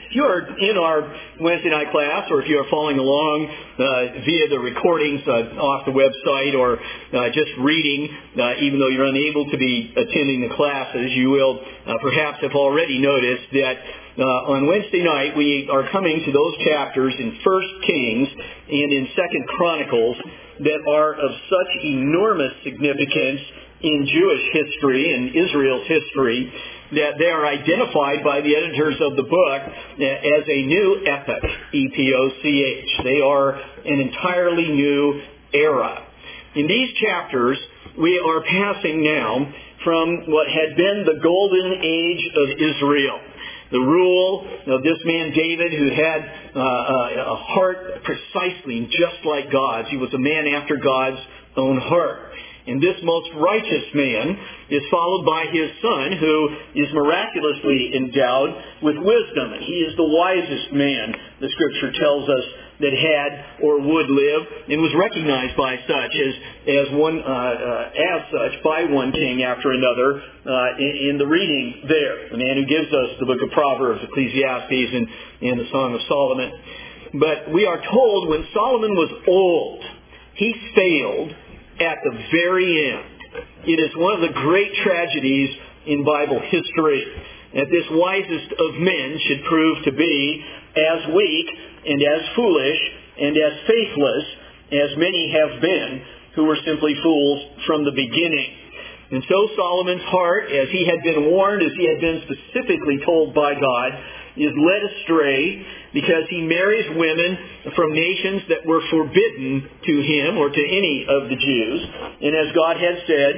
If you are in our Wednesday night class, or if you are following along via the recordings off the website, or just reading, even though you're unable to be attending the classes, you will perhaps have already noticed that on Wednesday night we are coming to those chapters in 1 Kings and in 2 Chronicles that are of such enormous significance in Jewish history and Israel's history that they are identified by the editors of the book as a new epoch, E-P-O-C-H. They are an entirely new era. In these chapters, we are passing now from what had been the golden age of Israel, the rule of this man David, who had a heart precisely just like God's. He was a man after God's own heart. And this most righteous man is followed by his son, who is miraculously endowed with wisdom. And he is the wisest man, the Scripture tells us, that had or would live, and was recognized by such as such by one king after another in the reading there. The man who gives us the book of Proverbs, Ecclesiastes, and the Song of Solomon. But we are told when Solomon was old, he failed at the very end. It is one of the great tragedies in Bible history that this wisest of men should prove to be as weak and as foolish and as faithless as many have been who were simply fools from the beginning. And so Solomon's heart, as he had been warned, as he had been specifically told by God, is led astray because he marries women from nations that were forbidden to him or to any of the Jews. And as God had said,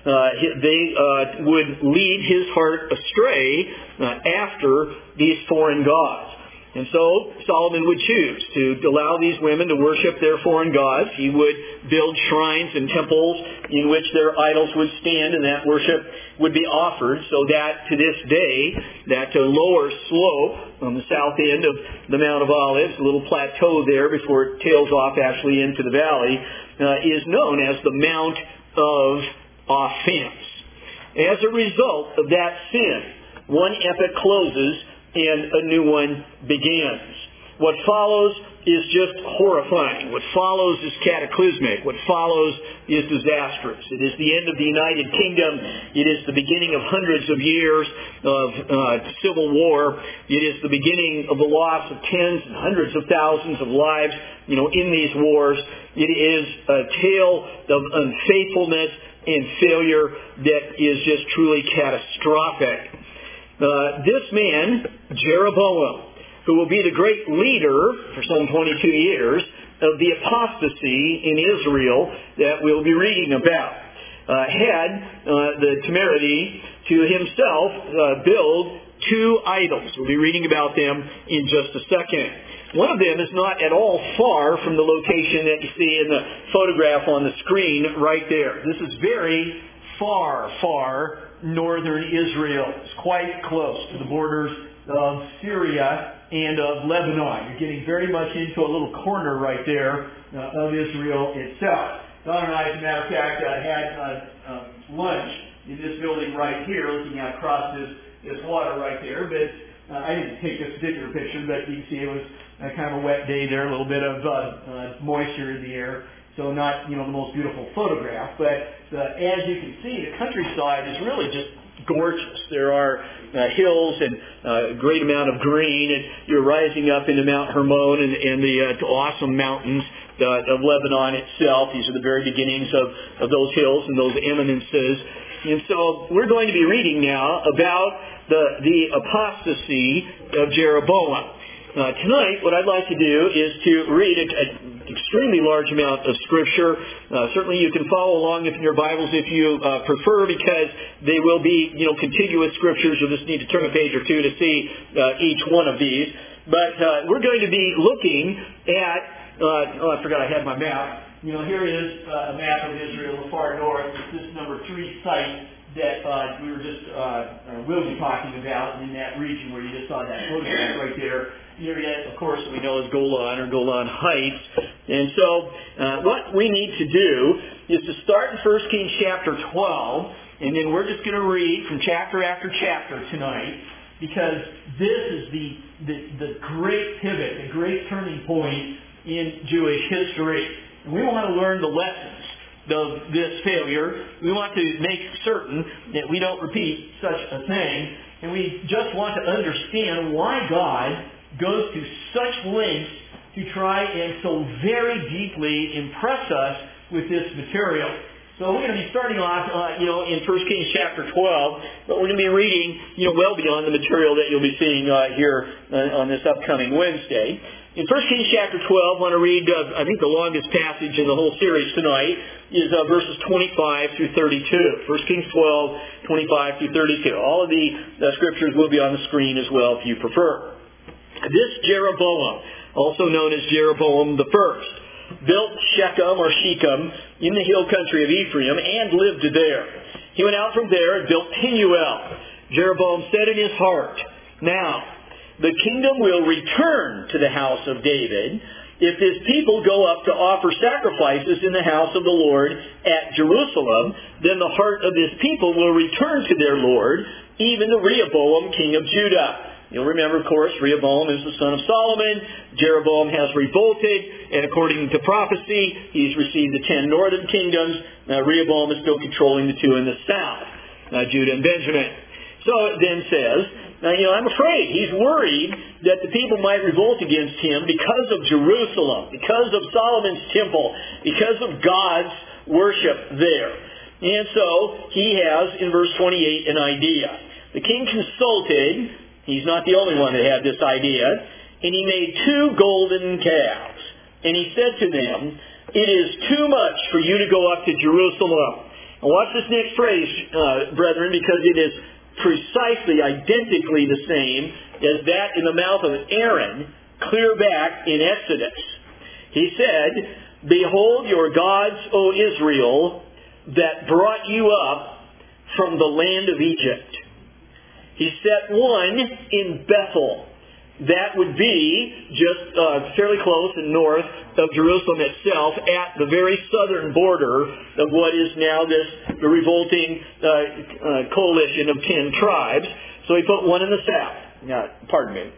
they would lead his heart astray after these foreign gods. And so Solomon would choose to allow these women to worship their foreign gods. He would build shrines and temples in which their idols would stand, and that worship would be offered, so that to this day, that lower slope on the south end of the Mount of Olives, a little plateau there before it tails off actually into the valley, is known as the Mount of Offense. As a result of that sin, one epoch closes and a new one begins. What follows is just horrifying. What follows is cataclysmic. What follows is disastrous. It is the end of the United Kingdom. It is the beginning of hundreds of years of civil war. It is the beginning of the loss of tens and hundreds of thousands of lives, in these wars. It is a tale of unfaithfulness and failure that is just truly catastrophic. This man, Jeroboam, who will be the great leader for some 22 years of the apostasy in Israel that we'll be reading about, had the temerity to himself build two idols. We'll be reading about them in just a second. One of them is not at all far from the location that you see in the photograph on the screen right there. This is very far northern Israel. It's quite close to the borders of Syria and of Lebanon. You're getting very much into a little corner right there of Israel itself. Don and I, as a matter of fact, had lunch in this building right here, looking out across this water right there. But I didn't take this particular picture, but you can see it was kind of a wet day there, a little bit of moisture in the air. So not, the most beautiful photograph, but as you can see, the countryside is really just gorgeous. There are hills and a great amount of green, and you're rising up into Mount Hermon and the awesome mountains of Lebanon itself. These are the very beginnings of those hills and those eminences. And so we're going to be reading now about the apostasy of Jeroboam. Tonight, what I'd like to do is to read an extremely large amount of Scripture. Certainly you can follow along in your Bibles if you prefer, because they will be, contiguous Scriptures. You'll just need to turn a page or two to see each one of these. But we're going to be looking at, I forgot I had my map. Here is a map of Israel, the far north. It's this number 3 site that we were just, will be talking about in that region where you just saw that photograph right there. The area, of course, we know is Golan or Golan Heights. And so what we need to do is to start in 1 Kings chapter 12, and then we're just going to read from chapter after chapter tonight. because this is the great pivot, the great turning point in Jewish history. And we want to learn the lessons of this failure. We want to make certain that we don't repeat such a thing. And we just want to understand why God goes to such lengths to try and so very deeply impress us with this material. So we're going to be starting off, in 1 Kings chapter 12, but we're going to be reading, well beyond the material that you'll be seeing here on this upcoming Wednesday. In 1 Kings chapter 12, I want to read, I think the longest passage in the whole series tonight is verses 25 through 32. 1 Kings 12, 25 through 32. All of the scriptures will be on the screen as well if you prefer. This Jeroboam, also known as Jeroboam the First, built Shechem in the hill country of Ephraim and lived there. He went out from there and built Penuel. Jeroboam said in his heart, "Now, the kingdom will return to the house of David if his people go up to offer sacrifices in the house of the Lord at Jerusalem. Then the heart of this people will return to their Lord, even the Rehoboam king of Judah." You'll remember, of course, Rehoboam is the son of Solomon. Jeroboam has revolted, and according to prophecy, he's received the 10 northern kingdoms. Rehoboam is still controlling the 2 in the south, Judah and Benjamin. So it then says, I'm afraid he's worried that the people might revolt against him because of Jerusalem, because of Solomon's temple, because of God's worship there. And so he has, in verse 28, an idea. The king consulted. He's not the only one that had this idea. And he made 2 golden calves. And he said to them, "It is too much for you to go up to Jerusalem." And watch this next phrase, brethren, because it is precisely, identically the same as that in the mouth of Aaron, clear back in Exodus. He said, "Behold your gods, O Israel, that brought you up from the land of Egypt." He set one in Bethel. That would be just fairly close and north of Jerusalem itself, at the very southern border of what is now the revolting coalition of 10 tribes. So he put one in the south. Now, pardon me.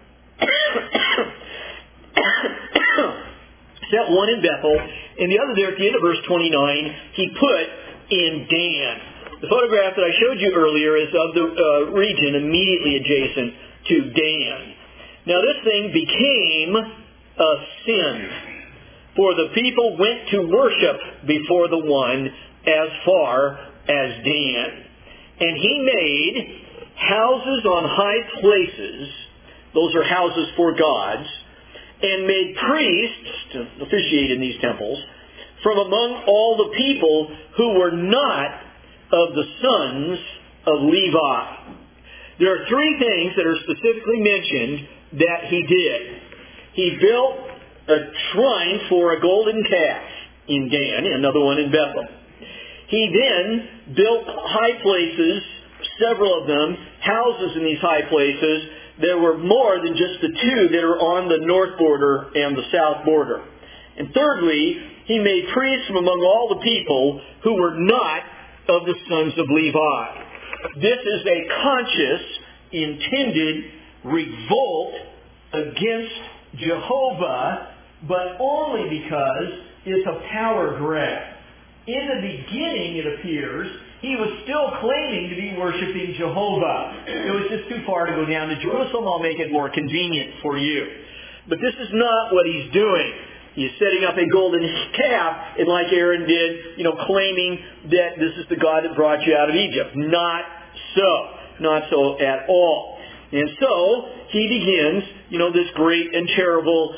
Set one in Bethel, and the other there at the end of verse 29, he put in Dan. The photograph that I showed you earlier is of the region immediately adjacent to Dan. Now this thing became a sin, for the people went to worship before the one as far as Dan. And he made houses on high places, those are houses for gods, and made priests to officiate in these temples from among all the people who were not of the sons of Levi. There are 3 things that are specifically mentioned that he did. He built a shrine for a golden calf in Dan, another one in Bethel. He then built high places, several of them, houses in these high places. There were more than just the 2 that are on the north border and the south border. And thirdly, he made priests from among all the people who were not of the sons of Levi. This is a conscious, intended revolt against Jehovah, but only because it's a power grab. In the beginning, it appears, he was still claiming to be worshiping Jehovah. It was just too far to go down to Jerusalem. I'll make it more convenient for you. But this is not what he's doing. He's setting up a golden calf, and like Aaron did, claiming that this is the God that brought you out of Egypt. Not so. Not so at all. And so, he begins, this great and terrible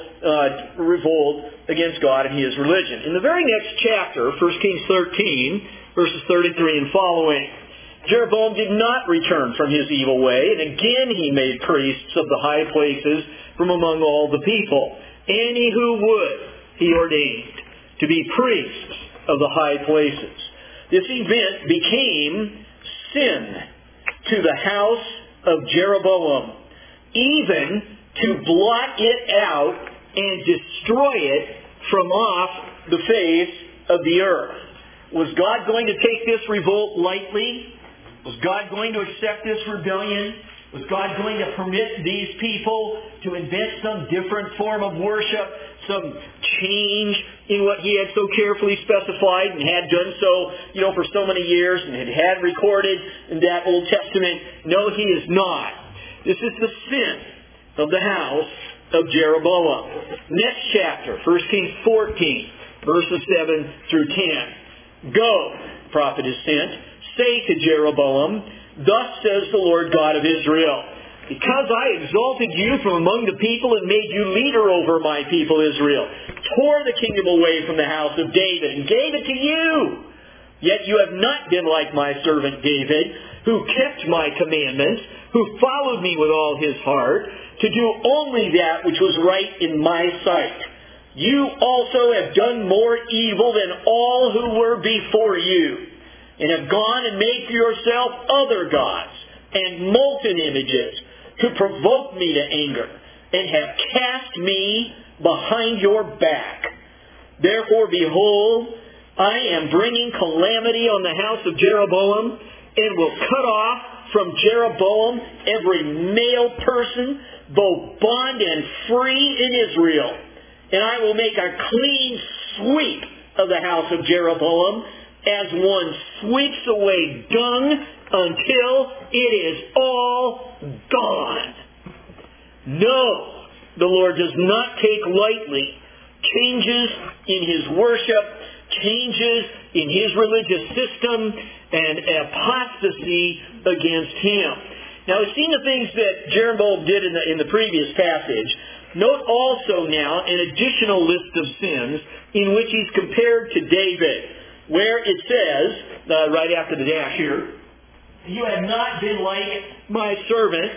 revolt against God and his religion. In the very next chapter, 1 Kings 13, verses 33 and following, Jeroboam did not return from his evil way, and again he made priests of the high places from among all the people. Any who would, he ordained to be priests of the high places. This event became sin to the house of Jeroboam, even to blot it out and destroy it from off the face of the earth. Was God going to take this revolt lightly? Was God going to accept this rebellion? Was God going to permit these people to invent some different form of worship, some change in what He had so carefully specified and had done so, for so many years and had recorded in that Old Testament? No, He is not. This is the sin of the house of Jeroboam. Next chapter, 1 Kings 14, verses 7 through 10. Go, the prophet is sent, say to Jeroboam, thus says the Lord God of Israel, because I exalted you from among the people and made you leader over my people Israel, tore the kingdom away from the house of David and gave it to you. Yet you have not been like my servant David, who kept my commandments, who followed me with all his heart, to do only that which was right in my sight. You also have done more evil than all who were before you, and have gone and made for yourself other gods and molten images to provoke me to anger, and have cast me behind your back. Therefore, behold, I am bringing calamity on the house of Jeroboam, and will cut off from Jeroboam every male person, both bond and free in Israel. And I will make a clean sweep of the house of Jeroboam, as one sweeps away dung until it is all gone. No, the Lord does not take lightly changes in His worship, changes in His religious system, and apostasy against Him. Now, we've seen the things that Jeroboam did in the previous passage. Note also now an additional list of sins in which he's compared to David, where it says, right after the dash here, you have not been like my servant,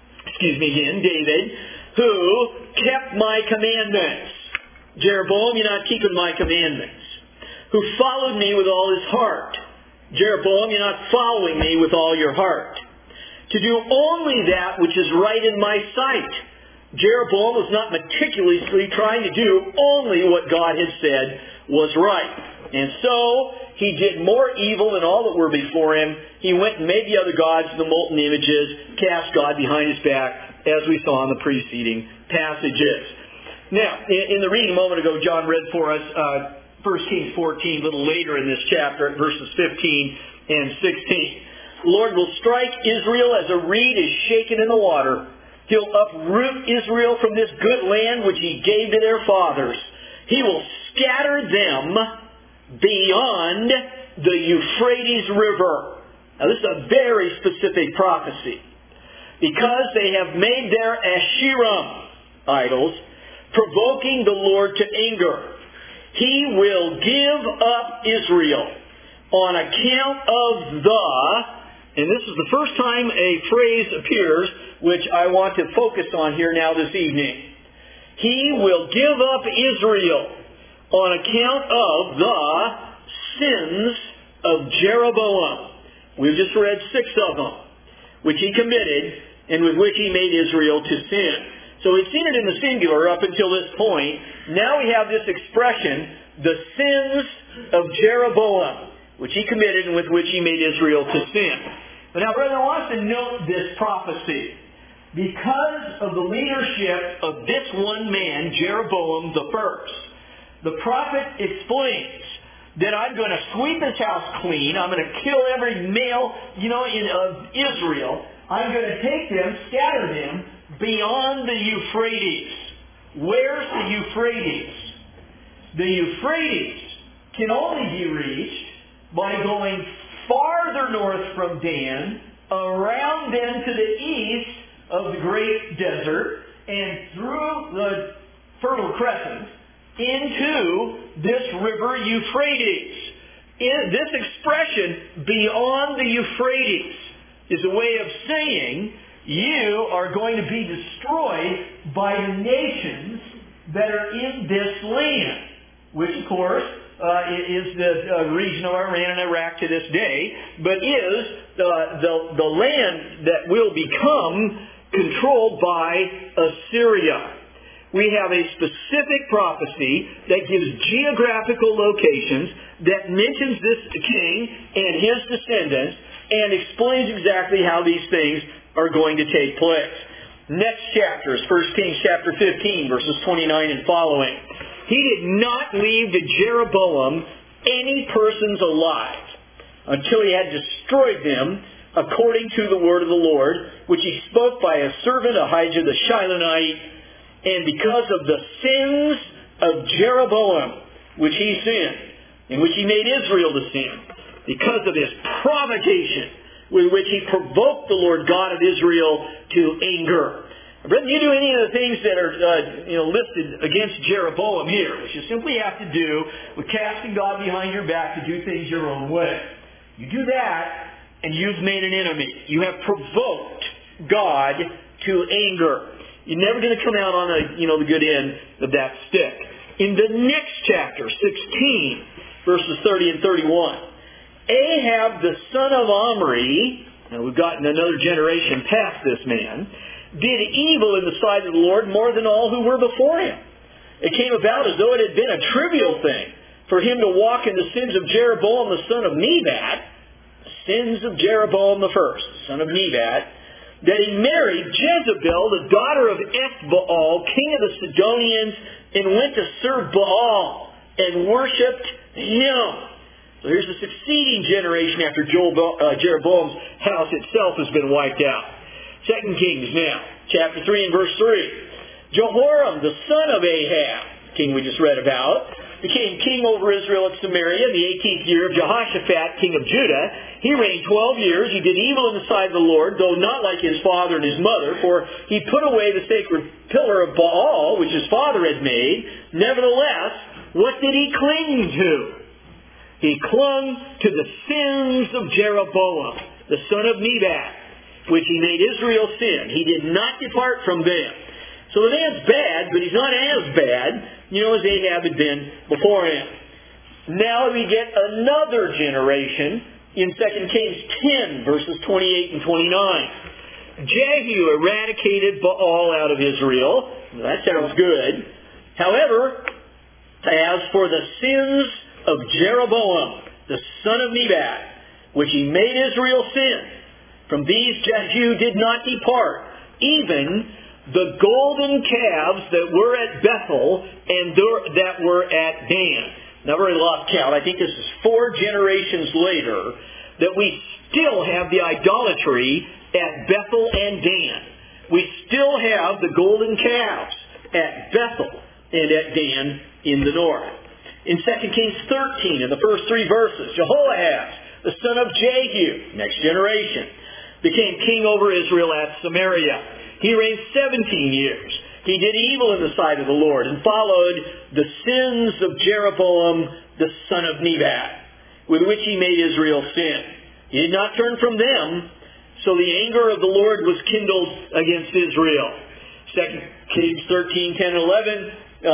David, who kept my commandments. Jeroboam, you're not keeping my commandments. Who followed me with all his heart. Jeroboam, you're not following me with all your heart. To do only that which is right in my sight. Jeroboam was not meticulously trying to do only what God had said was right. And so, he did more evil than all that were before him. He went and made the other gods, the molten images, cast God behind his back, as we saw in the preceding passages. Now, in the reading a moment ago, John read for us 1 Kings 14, a little later in this chapter, at verses 15 and 16. The Lord will strike Israel as a reed is shaken in the water. He'll uproot Israel from this good land which He gave to their fathers. He will scatter them beyond the Euphrates River. Now, this is a very specific prophecy. Because they have made their Asherah idols, provoking the Lord to anger, He will give up Israel on account of and this is the first time a phrase appears which I want to focus on here now this evening. He will give up Israel on account of the sins of Jeroboam. We've just read 6 of them, which he committed and with which he made Israel to sin. So we've seen it in the singular up until this point. Now we have this expression, the sins of Jeroboam, which he committed and with which he made Israel to sin. But now, brethren, I want us to note this prophecy. Because of the leadership of this one man, Jeroboam the first, the prophet explains that I'm going to sweep his house clean. I'm going to kill every male, of Israel. I'm going to take them, scatter them beyond the Euphrates. Where's the Euphrates? The Euphrates can only be reached by going farther north from Dan, around then to the east of the great desert, and through the Fertile Crescent into this river Euphrates. This expression, beyond the Euphrates, is a way of saying you are going to be destroyed by the nations that are in this land, which, of course, is the region of Iran and Iraq to this day, but is the land that will become controlled by Assyria. We have a specific prophecy that gives geographical locations, that mentions this king and his descendants, and explains exactly how these things are going to take place. Next chapter is 1 Kings chapter 15, verses 29 and following. He did not leave to Jeroboam any persons alive until he had destroyed them according to the word of the Lord, which he spoke by his servant Ahijah the Shilonite, and because of the sins of Jeroboam, which he sinned, in which he made Israel to sin, because of his provocation with which he provoked the Lord God of Israel to anger. Brethren, you do any of the things that are listed against Jeroboam here, which you simply have to do with casting God behind your back to do things your own way. You do that, and you've made an enemy. You have provoked God to anger. You're never going to come out on the good end of that stick. In the next chapter, 16, verses 30 and 31, Ahab the son of Omri, and we've gotten another generation past this man, did evil in the sight of the Lord more than all who were before him. It came about as though it had been a trivial thing for him to walk in the sins of Jeroboam the son of Nebat, sins of Jeroboam the first, son of Nebat, that he married Jezebel, the daughter of Ethbaal, king of the Sidonians, and went to serve Baal and worshipped him. So here's the succeeding generation after Jeroboam's house itself has been wiped out. 2 Kings now, chapter 3 and verse 3. Jehoram, the son of Ahab, king we just read about, became king over Israel at Samaria in the 18th year of Jehoshaphat, king of Judah. He reigned 12 years. He did evil in the sight of the Lord, though not like his father and his mother, for he put away the sacred pillar of Baal, which his father had made. Nevertheless, what did he cling to? He clung to the sins of Jeroboam, the son of Nebat, which he made Israel sin. He did not depart from them. So the man's bad, but he's not as bad, as Ahab had been before him. Now we get another generation in 2 Kings 10, verses 28 and 29. Jehu eradicated Baal out of Israel. That sounds good. However, as for the sins of Jeroboam, the son of Nebat, which he made Israel sin, from these Jehu did not depart, even the golden calves that were at Bethel and that were at Dan. Now, I've already lost count. I think this is 4 generations later that we still have the idolatry at Bethel and Dan. We still have the golden calves at Bethel and at Dan in the north. In 2 Kings 13, in the first 3 verses, Jehoahaz, the son of Jehu, next generation, became king over Israel at Samaria. He reigned 17 years. He did evil in the sight of the Lord and followed the sins of Jeroboam, the son of Nebat, with which he made Israel sin. He did not turn from them, so the anger of the Lord was kindled against Israel. 2 Kings 13, 10, and 11,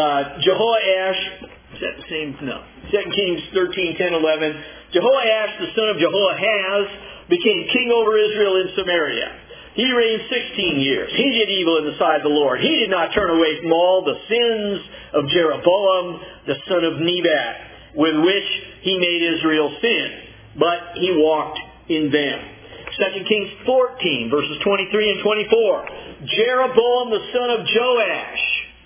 Jehoash, is that the same? No. 2 Kings 13, 10, 11, Jehoash, the son of Jehoahaz, became king over Israel in Samaria. He reigned 16 years. He did evil in the sight of the Lord. He did not turn away from all the sins of Jeroboam, the son of Nebat, with which he made Israel sin, but he walked in them. 2 Kings 14, verses 23 and 24. Jeroboam, the son of Joash,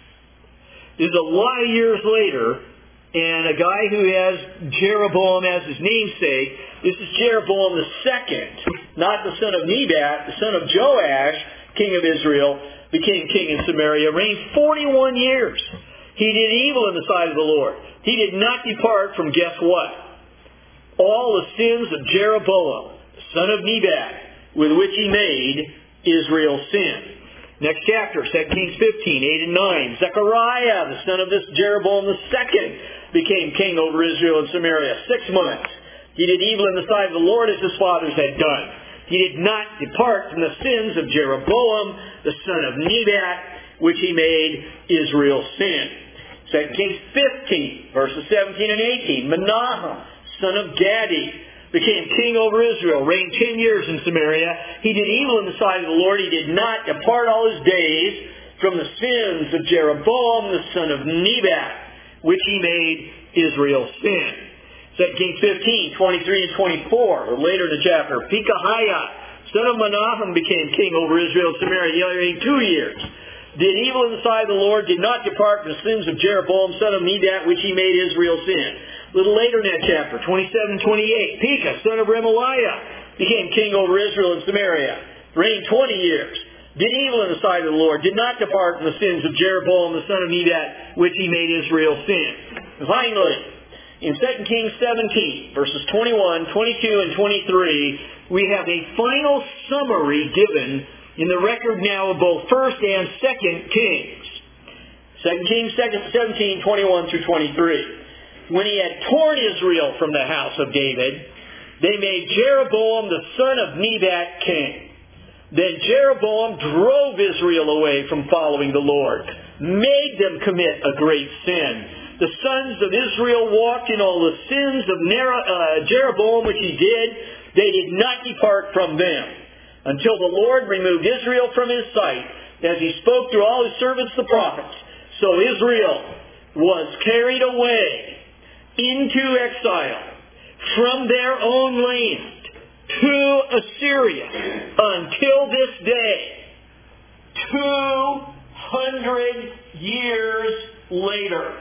is a lot of years later, and a guy who has Jeroboam as his namesake. This is Jeroboam the second, not the son of Nebat, the son of Joash, king of Israel, became king in Samaria, reigned 41 years. He did evil in the sight of the Lord. He did not depart from, guess what? All the sins of Jeroboam, the son of Nebat, with which he made Israel sin. Next chapter, 2 Kings 15, 8 and 9. Zechariah, the son of this Jeroboam the second, became king over Israel and Samaria 6 months. He did evil in the sight of the Lord as his fathers had done. He did not depart from the sins of Jeroboam, the son of Nebat, which he made Israel sin. 2 Kings 15, verses 17 and 18. Menahem, son of Gadi, became king over Israel, reigned 10 years in Samaria. He did evil in the sight of the Lord. He did not depart all his days from the sins of Jeroboam, the son of Nebat, which he made Israel sin. 2 Kings 15, 23 and 24, or later in the chapter. Pekahiah, son of Menachem, became king over Israel and Samaria. He reigned 2 years. Did evil in the sight of the Lord, did not depart from the sins of Jeroboam, son of Nebat, which he made Israel sin. A little later in that chapter, 27-28, Pekah, son of Remaliah, became king over Israel and Samaria. Reigned 20 years. Did evil in the sight of the Lord, did not depart from the sins of Jeroboam, the son of Nebat, which he made Israel sin. And finally, in 2 Kings 17, verses 21, 22, and 23, we have a final summary given in the record now of both 1st and 2nd Kings. 2 Kings 17, 21 through 23. When he had torn Israel from the house of David, they made Jeroboam the son of Nebat king. Then Jeroboam drove Israel away from following the Lord, made them commit a great sin. The sons of Israel walked in all the sins of Jeroboam which he did. They did not depart from them, until the Lord removed Israel from his sight, as he spoke through all his servants the prophets. So Israel was carried away into exile from their own land to Assyria until this day, 200 years later.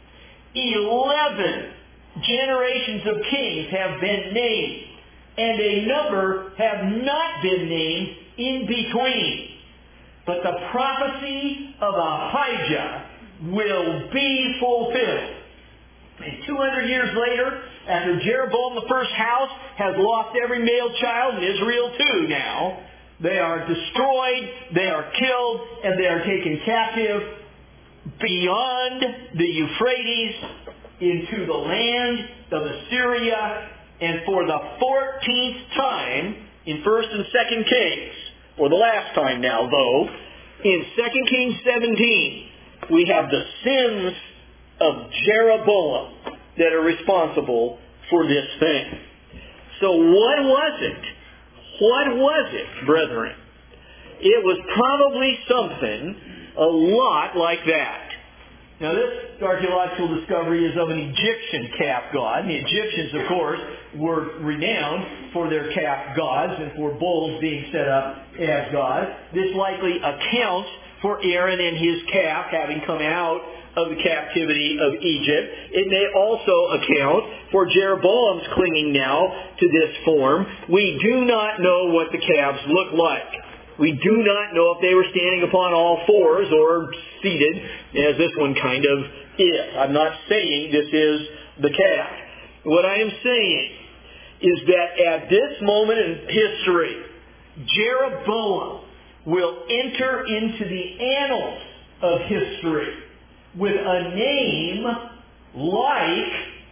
11 generations of kings have been named, and a number have not been named in between. But the prophecy of Ahijah will be fulfilled. And 200 years later, after Jeroboam the first house has lost every male child in Israel too now, they are destroyed, they are killed, and they are taken captive beyond the Euphrates into the land of Assyria, and for the 14th time in 1st and 2nd Kings, or the last time now though, in 2 Kings 17, we have the sins of Jeroboam that are responsible for this thing. So what was it? What was it, brethren? It was probably something a lot like that. Now this archaeological discovery is of an Egyptian calf god. And the Egyptians, of course, were renowned for their calf gods and for bulls being set up as gods. This likely accounts for Aaron and his calf having come out of the captivity of Egypt. It may also account for Jeroboam's clinging now to this form. We do not know what the calves look like. We do not know if they were standing upon all fours or seated, as this one kind of is. I'm not saying this is the calf. What I am saying is that at this moment in history, Jeroboam will enter into the annals of history with a name like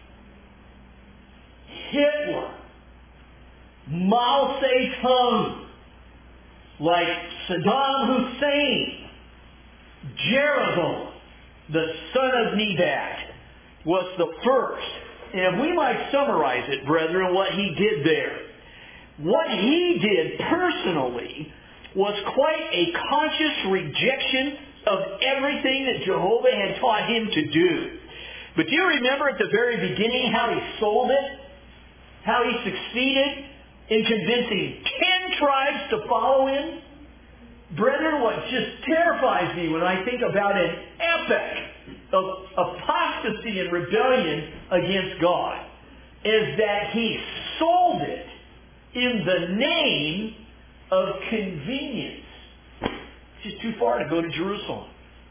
Hitler, Mao Zedong, like Saddam Hussein. Jeroboam, the son of Nebat, was the first. And we might summarize it, brethren, what he did there. What he did personally was quite a conscious rejection of everything that Jehovah had taught him to do. But do you remember at the very beginning how he sold it? How he succeeded in convincing 10 tribes to follow him? Brethren, what just terrifies me when I think about an epic of apostasy and rebellion against God is that he sold it in the name of convenience. It's just too far to go to Jerusalem.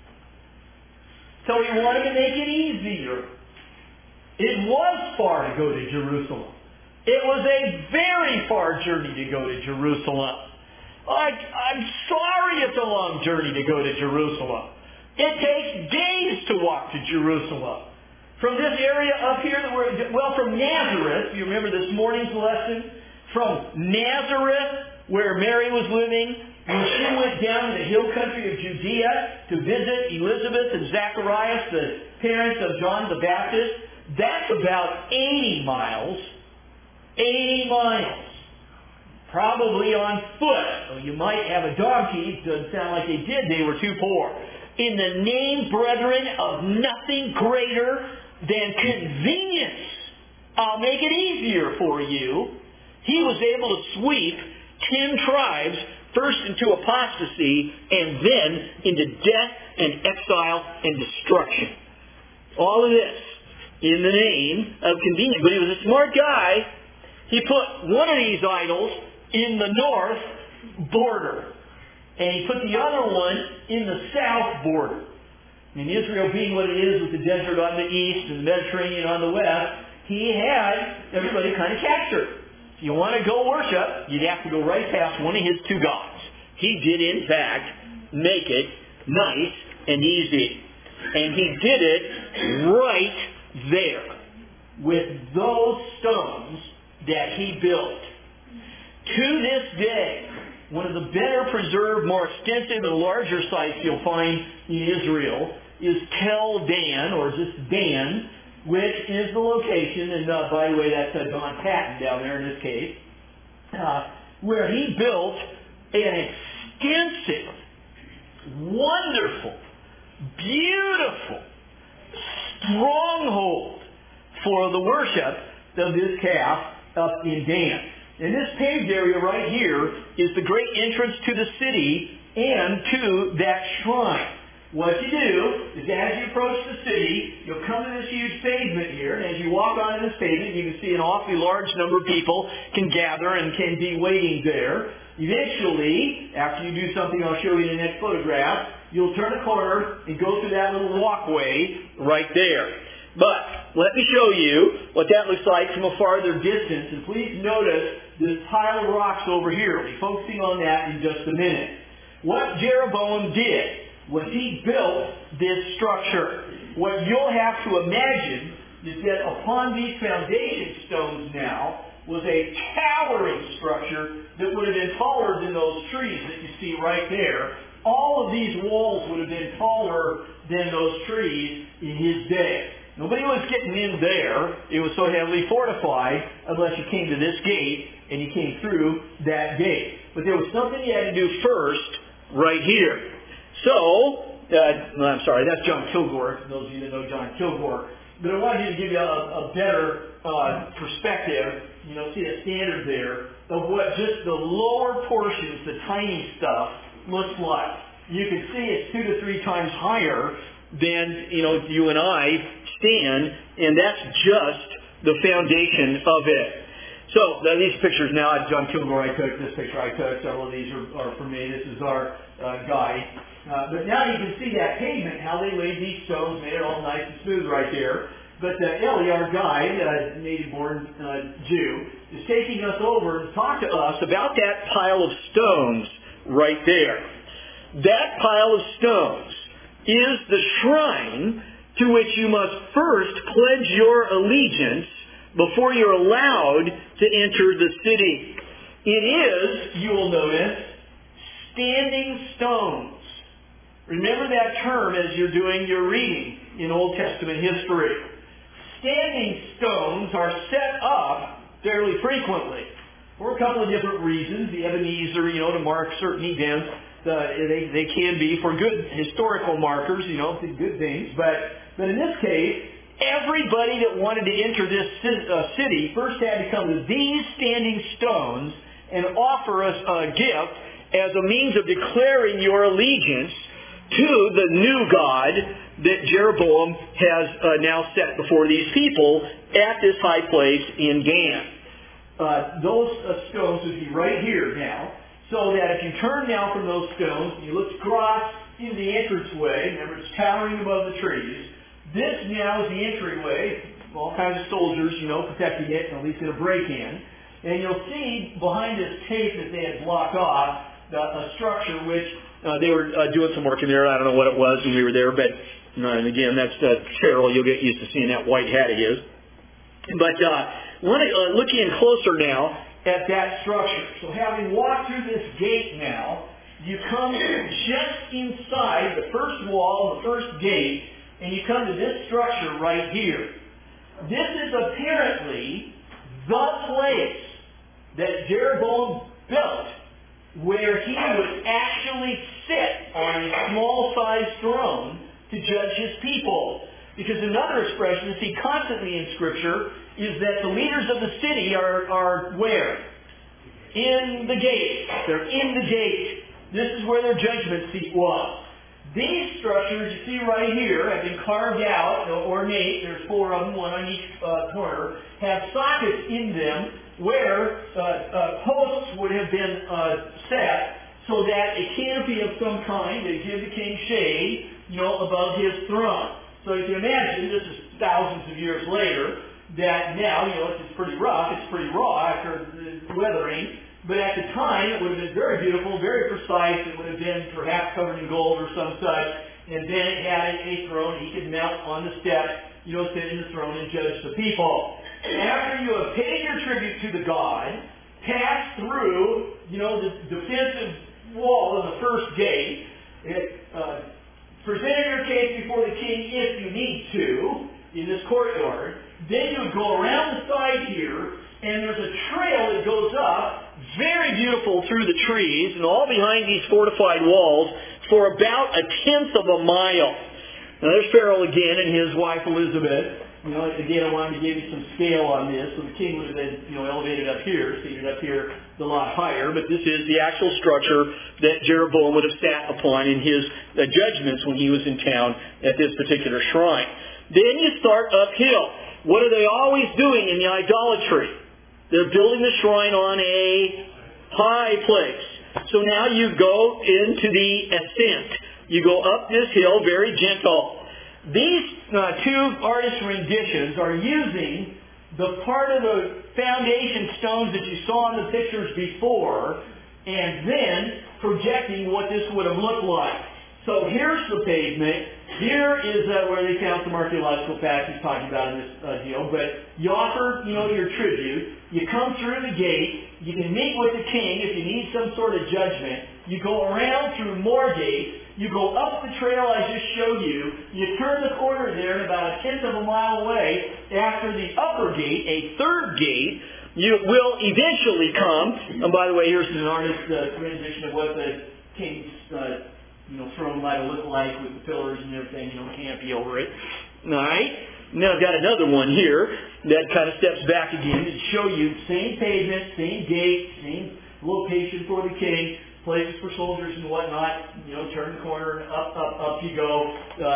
So he wanted to make it easier. It was far to go to Jerusalem. It was a very far journey to go to Jerusalem. I'm sorry it's a long journey to go to Jerusalem. It takes days to walk to Jerusalem. From this area up here, from Nazareth, you remember this morning's lesson? From Nazareth, where Mary was living, when she went down to the hill country of Judea to visit Elizabeth and Zacharias, the parents of John the Baptist, that's about 80 miles. 80 miles. Probably on foot. Well, you might have a donkey. Doesn't sound like they did. They were too poor. In the name, brethren, of nothing greater than convenience, I'll make it easier for you. He was able to sweep 10 tribes first into apostasy and then into death and exile and destruction. All of this in the name of convenience. But he was a smart guy. He put one of these idols in the north border. And he put the other one in the south border. And Israel being what it is with the desert on the east and the Mediterranean on the west, he had everybody kind of captured. If you want to go worship, you'd have to go right past one of his two gods. He did, in fact, make it nice and easy. And he did it right there with those stones that he built. To this day, one of the better preserved, more extensive and larger sites you'll find in Israel is Tel Dan, or just Dan, which is the location, and by the way, that's Don Patton down there in this case, where he built an extensive, wonderful, beautiful stronghold for the worship of this calf up in Dan. And this paved area right here is the great entrance to the city and to that shrine. What you do is as you approach the city, you'll come to this huge pavement here, and as you walk onto this pavement, you can see an awfully large number of people can gather and can be waiting there. Eventually, after you do something I'll show you in the next photograph, you'll turn a corner and go through that little walkway right there. But let me show you what that looks like from a farther distance. And please notice this pile of rocks over here. We'll be focusing on that in just a minute. What Jeroboam did was he built this structure. What you'll have to imagine is that upon these foundation stones now was a towering structure that would have been taller than those trees that you see right there. All of these walls would have been taller than those trees in his day. Nobody was getting in there. It was so heavily fortified unless you came to this gate and you came through that gate. But there was something you had to do first right here. So, I'm sorry, that's John Kilgore, for those of you that know John Kilgore. But I wanted to give you a better perspective, see a standard there, of what just the lower portions, the tiny stuff, looks like. You can see it's 2 to 3 times higher than, you and I stand, and that's just the foundation of it. So, these pictures now, John Kilgore I took, this picture I took, several of these are for me. This is our guide. But now you can see that pavement, how they laid these stones, made it all nice and smooth right there. But Eli, our guide, native-born Jew, is taking us over to talk to us about that pile of stones right there. That pile of stones is the shrine to which you must first pledge your allegiance before you're allowed to enter the city. It is, you will notice, standing stones. Remember that term as you're doing your reading in Old Testament history. Standing stones are set up fairly frequently for a couple of different reasons. The Ebenezer, to mark certain events. They can be for good historical markers, good things. But in this case, everybody that wanted to enter this city first had to come to these standing stones and offer us a gift as a means of declaring your allegiance to the new God that Jeroboam has now set before these people at this high place in Dan. Those stones would be right here now, so that if you turn now from those stones and you look across in the entranceway, remember it's towering above the trees, this now is the entryway, all kinds of soldiers, protecting it, and at least going to break in. And you'll see behind this tape that they had blocked off a structure which they were doing some work in there. I don't know what it was when we were there, but and again, that's Cheryl. You'll get used to seeing that white hat of his. But looking closer now at that structure. So having walked through this gate now, you come just inside the first wall, the first gate, and you come to this structure right here. This is apparently the place that Jeroboam built where he would actually sit on a small-sized throne to judge his people. Because another expression you see constantly in Scripture is that the leaders of the city are where? in the gate. They're in the gate. This is where their judgment seat was. These structures you see right here have been carved out, ornate. There's 4 of them, one on each corner, have sockets in them where posts would have been set so that a canopy of some kind that give the king shade, above his throne. So you can imagine, this is thousands of years later, that now, it's pretty rough, it's pretty raw after the weathering, but at the time it would have been very beautiful, very precise. It would have been perhaps covered in gold or some such, and then it had a throne. He could mount on the steps, sit in the throne and judge the people. After you have paid your tribute to the god, pass through, the defensive wall of the first gate, presented your case before the king if you need to, in this courtyard. Then you go around the side here, and there's a trail that goes up, very beautiful through the trees, and all behind these fortified walls for about 1/10 of a mile. Now there's Pharaoh again and his wife Elizabeth. Again, I wanted to give you some scale on this. So the king would have been, elevated up here, seated up here a lot higher. But this is the actual structure that Jeroboam would have sat upon in his judgments when he was in town at this particular shrine. Then you start uphill. What are they always doing in the idolatry? They're building the shrine on a high place. So now you go into the ascent. You go up this hill very gentle. These 2 artist renditions are using the part of the foundation stones that you saw in the pictures before, and then projecting what this would have looked like. So here's the pavement. Here is where they found some archaeological facts he's talking about in this deal. But you offer, your tribute. You come through the gate. You can meet with the king if you need some sort of judgment. You go around through more gates. You go up the trail I just showed you. You turn the corner there, and about 1/10 of a mile away, after the upper gate, a third gate, you will eventually come. And by the way, here's an artist's rendition of what the king's throne might have looked like with the pillars and everything, canopy over it. All right? Now I've got another one here that kind of steps back again to show you same pavement, same gate, same location for the king, places for soldiers and whatnot. Turn the corner and up you go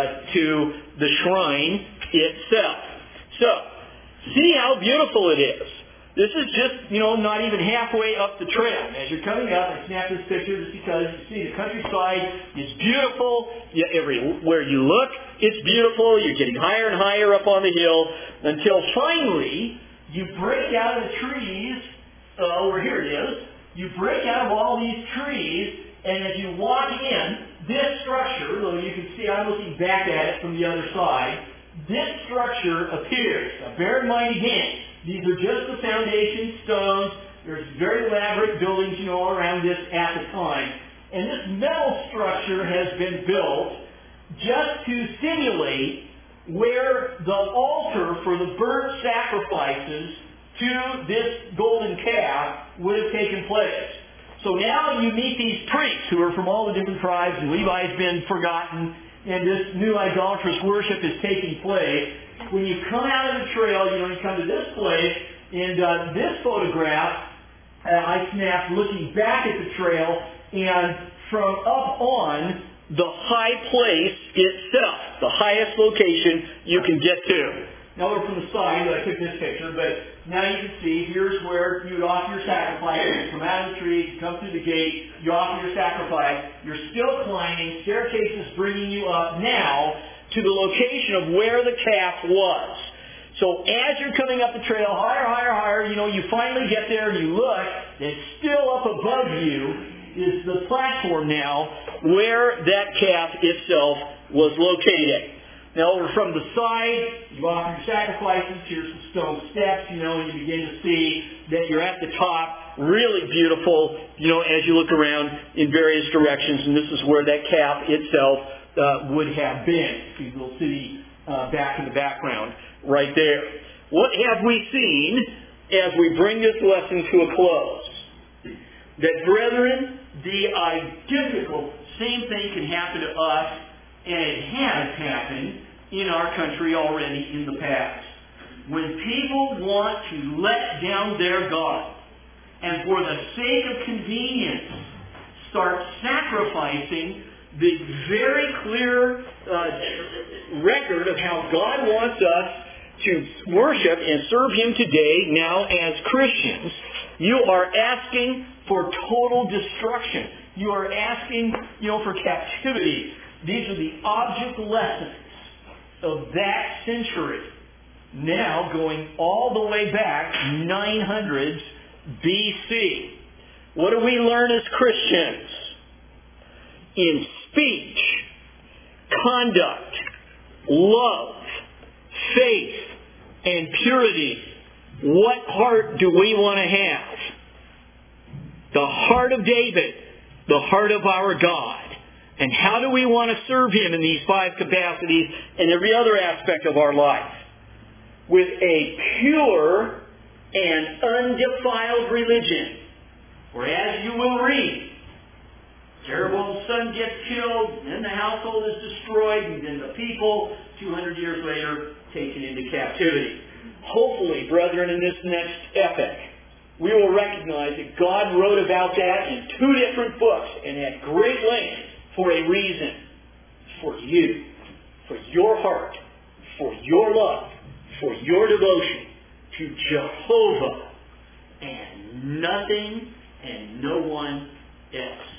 to the shrine itself. So, see how beautiful it is. This is just, not even halfway up the trail. As you're coming up, I snapped this picture just because you see the countryside is beautiful. Everywhere you look, it's beautiful. You're getting higher and higher up on the hill until finally you break out of the trees. Over here it is. You break out of all these trees, and as you walk in, this structure, though you can see I'm looking back at it from the other side, this structure appears. Now bear in mind again, these are just the foundation stones. There's very elaborate buildings, all around this at the time. And this metal structure has been built just to simulate where the altar for the burnt sacrifices to this golden calf would have taken place. So now you meet these priests who are from all the different tribes, and Levi's been forgotten, and this new idolatrous worship is taking place. When you come out of the trail, you come to this place, and this photograph I snapped looking back at the trail, and from up on the high place itself, the highest location you can get to. Now we're from the side, I took this picture, but now you can see here's where you would offer your sacrifice. You come out of the tree, you come through the gate, you offer your sacrifice. You're still climbing, staircases bringing you up now to the location of where the calf was. So as you're coming up the trail, higher, higher, higher, you finally get there and you look, and still up above you is the platform now where that calf itself was located. Now over from the side, you offer your sacrifices, here's some stone steps, and you begin to see that you're at the top, really beautiful, as you look around in various directions, and this is where that calf itself would have been. You will see back in the background right there. What have we seen as we bring this lesson to a close? That, brethren, the identical same thing can happen to us, and it has happened in our country already in the past. When people want to let down their God, and for the sake of convenience, start sacrificing the very clear record of how God wants us to worship and serve Him today, now as Christians, you are asking for total destruction. You are asking, for captivity. These are the object lessons of that century. Now going all the way back, 900s BC. What do we learn as Christians? In speech, conduct, love, faith, and purity, what heart do we want to have? The heart of David, the heart of our God. And how do we want to serve Him in these 5 capacities and every other aspect of our life? With a pure and undefiled religion. For as you will read, Jeroboam's son gets killed, then the household is destroyed, and then the people, 200 years later, taken into captivity. Hopefully, brethren, in this next epoch, we will recognize that God wrote about that in 2 different books and at great length for a reason. For you, for your heart, for your love, for your devotion to Jehovah and nothing and no one else.